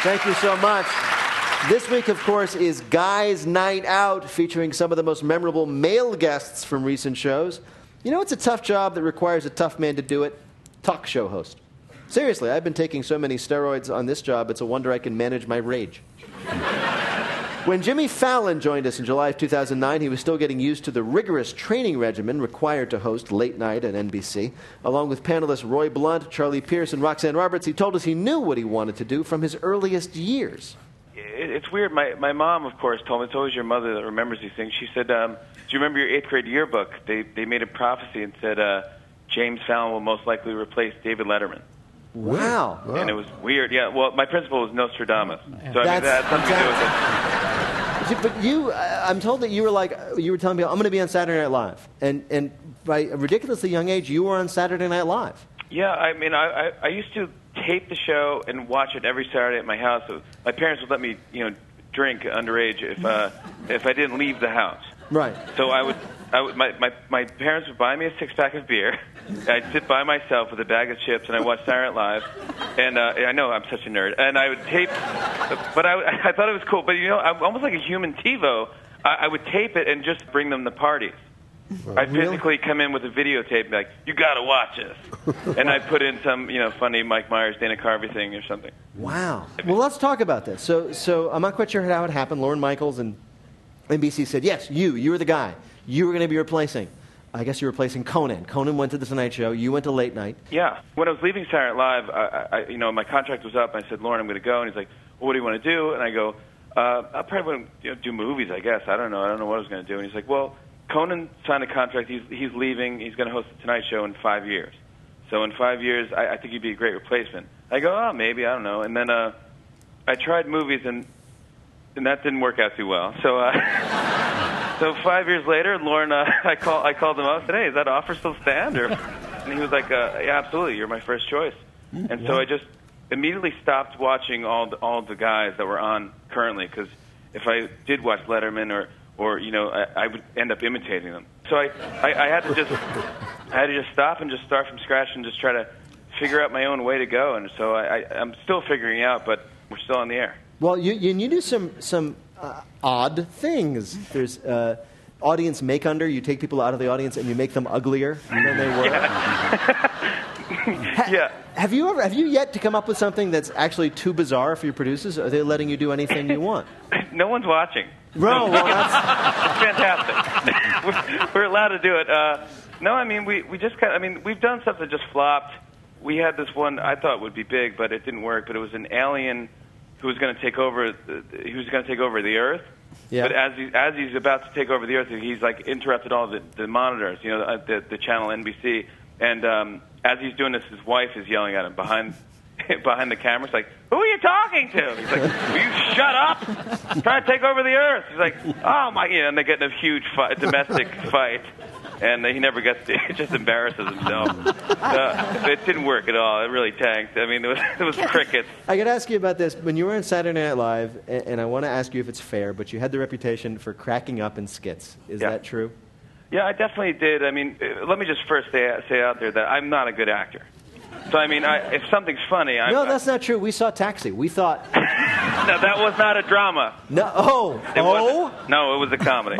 Thank you so much. This week, of course, is Guys Night Out, featuring some of the most memorable male guests from recent shows. You know, it's a tough job that requires a tough man to do it. Talk show host. Seriously, I've been taking so many steroids on this job, it's a wonder I can manage my rage. When Jimmy Fallon joined us in July of 2009, he was still getting used to the rigorous training regimen required to host Late Night at NBC. Along with panelists Roy Blunt, Charlie Pierce, and Roxanne Roberts, he told us he knew what he wanted to do from his earliest years. It's weird. My mom, of course, told me, it's always your mother that remembers these things. She said, do you remember your 8th grade yearbook? They made a prophecy and said, James Fallon will most likely replace David Letterman. Wow. And it was weird. Yeah, well, my principal was Nostradamus. So I mean, that had something to do with it. But I'm told that you were telling me, I'm going to be on Saturday Night Live. And by a ridiculously young age, you were on Saturday Night Live. Yeah, I mean, I used to tape the show and watch it every Saturday at my house. So my parents would let me, drink underage if I didn't leave the house. Right. So my parents would buy me a 6-pack of beer. I'd sit by myself with a bag of chips, and I watched Saturday Night Live. And I know I'm such a nerd. And I would tape, but I thought it was cool. But I'm almost like a human TiVo. I would tape it and just bring them to parties. I'd physically come in with a videotape and be like, you got to watch this. And I'd put in some, funny Mike Myers, Dana Carvey thing or something. Wow. Well, let's talk about this. So I'm not quite sure how it happened. Lorne Michaels and NBC said, yes, you were the guy. You were going to be replacing. I guess you're replacing Conan. Conan went to the Tonight Show. You went to Late Night. Yeah. When I was leaving Saturday Night Live, my contract was up. I said, Lorne, I'm going to go. And he's like, well, what do you want to do? And I go, I'll probably want to do movies, I guess. I don't know what I was going to do. And he's like, well, Conan signed a contract. He's leaving. He's going to host the Tonight Show in 5 years. So in 5 years, I think he'd be a great replacement. I go, oh, maybe. I don't know. And then I tried movies, and that didn't work out too well. So so 5 years later, Lorne, I called him up and said, hey, is that offer still stand? And he was like, yeah, absolutely. You're my first choice. And so I just immediately stopped watching all the guys that were on currently, because if I did watch Letterman or I would end up imitating them. So I had to just stop and just start from scratch and just try to figure out my own way to go. And so I'm still figuring out, but we're still on the air. Well, you do some odd things. There's audience make-under. You take people out of the audience and you make them uglier than they were. Yeah. Have you yet to come up with something that's actually too bizarre for your producers? Are they letting you do anything you want? No one's watching. Bro, well, that's fantastic. We're allowed to do it. No, I mean, we just we've done stuff that just flopped. We had this one I thought would be big, but it didn't work. But it was an alien who was going to take over. He was going to take over the Earth. Yeah. But as he's about to take over the Earth, he's like interrupted all the monitors, the channel NBC. And as he's doing this, his wife is yelling at him behind the camera. It's like, who are you talking to? He's like, will you shut up? Trying to take over the Earth. He's like, oh my, and they get in a huge domestic fight. And he never gets to, it just embarrasses himself. It didn't work at all. It really tanked. I mean, it was crickets. I got to ask you about this. When you were on Saturday Night Live, and I want to ask you if it's fair, but you had the reputation for cracking up in skits. Is that true? Yeah, I definitely did. I mean, let me just first say out there that I'm not a good actor. So, I mean, if something's funny... No, that's not true. We saw Taxi. We thought... No, that was not a drama. No. No, it was a comedy.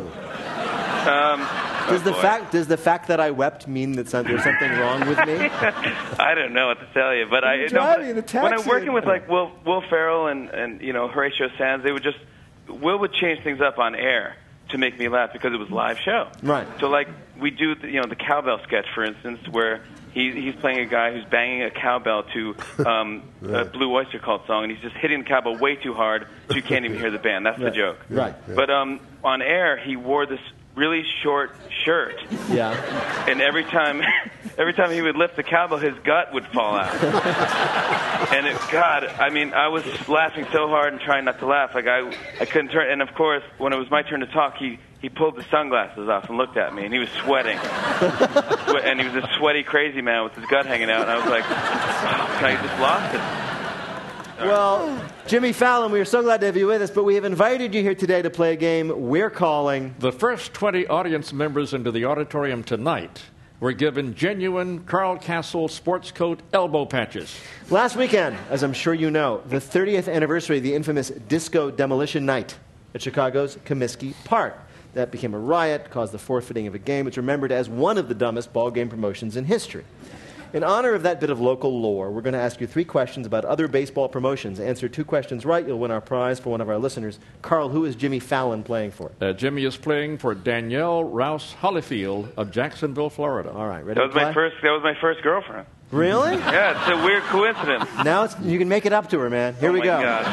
Does the fact that I wept mean that there's something wrong with me? I don't know what to tell you, but when I'm working with like Will Ferrell and Horatio Sanz, Will would change things up on air to make me laugh because it was a live show. Right. So like we do the cowbell sketch, for instance, where he's playing a guy who's banging a cowbell to a Blue Oyster Cult song, and he's just hitting the cowbell way too hard so you can't even hear the band. That's the joke. Right. But on air, he wore this really short shirt. Yeah. And every time he would lift the cowbell, his gut would fall out. And I was laughing so hard and trying not to laugh. Like I couldn't turn. And of course, when it was my turn to talk, he pulled the sunglasses off and looked at me, and he was sweating. And he was a sweaty, crazy man with his gut hanging out. And I was like, I just lost it. Well, Jimmy Fallon, we are so glad to have you with us, but we have invited you here today to play a game we're calling... The first 20 audience members into the auditorium tonight were given genuine Carl Castle sports coat elbow patches. Last weekend, as I'm sure you know, the 30th anniversary of the infamous Disco Demolition Night at Chicago's Comiskey Park. That became a riot, caused the forfeiting of a game. It's remembered as one of the dumbest ball game promotions in history. In honor of that bit of local lore, we're going to ask you 3 questions about other baseball promotions. Answer 2 questions right, you'll win our prize for one of our listeners. Carl, who is Jimmy Fallon playing for? Jimmy is playing for Danielle Rouse Holyfield of Jacksonville, Florida. All right, ready That was to play? that was my first girlfriend. Really? Yeah, it's a weird coincidence. Now you can make it up to her, man. Here we go. Gosh.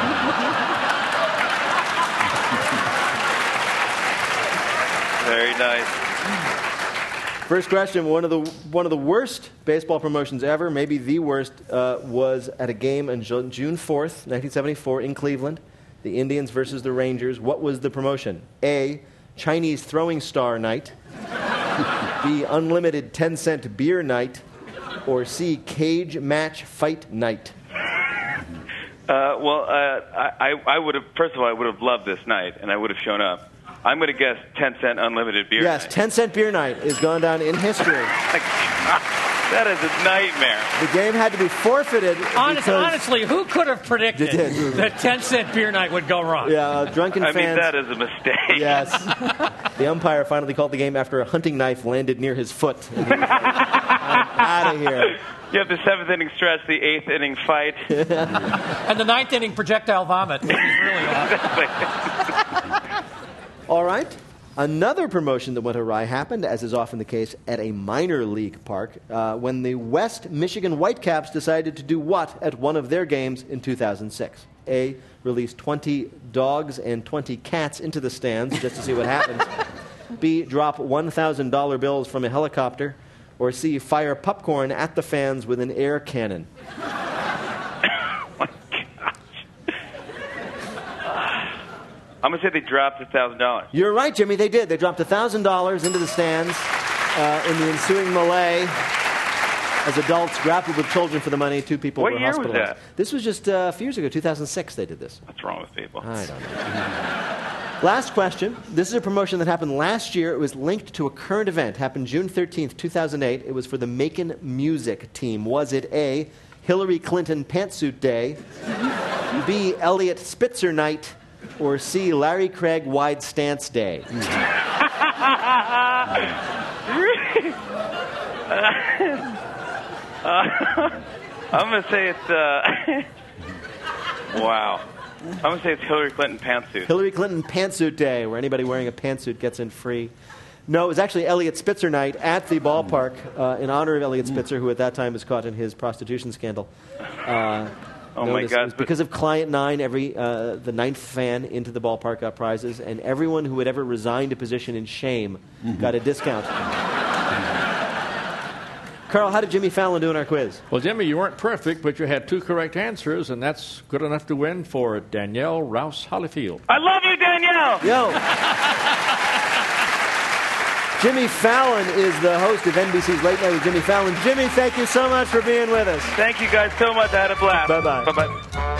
Very nice. First question, one of the worst baseball promotions ever, maybe the worst, was at a game on June 4th, 1974 in Cleveland, the Indians versus the Rangers. What was the promotion? A, Chinese Throwing Star Night, B, Unlimited 10-cent Beer Night, or C, Cage Match Fight Night? I would have, first of all, I would have loved this night, and I would have shown up. I'm going to guess 10-cent unlimited beer Yes, night. 10-cent beer night is gone down in history. That is a nightmare. The game had to be forfeited. Honestly, who could have predicted that 10-cent beer night would go wrong? Yeah, drunken fans. I mean, that is a mistake. Yes. The umpire finally called the game after a hunting knife landed near his foot. And he was like, I'm out of here. You have the 7th inning stretch, the 8th inning fight. And the 9th inning projectile vomit. Which is really odd. All right. Another promotion that went awry happened, as is often the case, at a minor league park when the West Michigan Whitecaps decided to do what at one of their games in 2006? A, release 20 dogs and 20 cats into the stands just to see what happens. B, drop $1,000 bills from a helicopter. Or C, fire popcorn at the fans with an air cannon. I'm going to say they dropped $1,000. You're right, Jimmy, they did. They dropped $1,000 into the stands in the ensuing melee. As adults grappled with children for the money, 2 people What were year was hospitalized. that? This was just a few years ago, 2006 they did this. What's wrong with people? I don't know. Last question. This is a promotion that happened last year. It was linked to a current event. Happened June 13th, 2008. It was for the Macon Music team. Was it A, Hillary Clinton Pantsuit Day, B, Elliot Spitzer Night, or C, Larry Craig Wide Stance Day? I'm going to say it's... wow. I'm going to say it's Hillary Clinton Pantsuit. Hillary Clinton Pantsuit Day, where anybody wearing a pantsuit gets in free. No, it was actually Elliot Spitzer Night at the ballpark in honor of Elliot Spitzer, who at that time was caught in his prostitution scandal. Oh, my God. Because of Client 9, the 9th fan into the ballpark got prizes, and everyone who had ever resigned a position in shame got a discount. Carl, how did Jimmy Fallon do in our quiz? Well, Jimmy, you weren't perfect, but you had 2 correct answers, and that's good enough to win for Danielle Rouse Holyfield. I love you, Danielle! Yo! Jimmy Fallon is the host of NBC's Late Night with Jimmy Fallon. Jimmy, thank you so much for being with us. Thank you guys so much. I had a blast. Bye-bye. Bye-bye.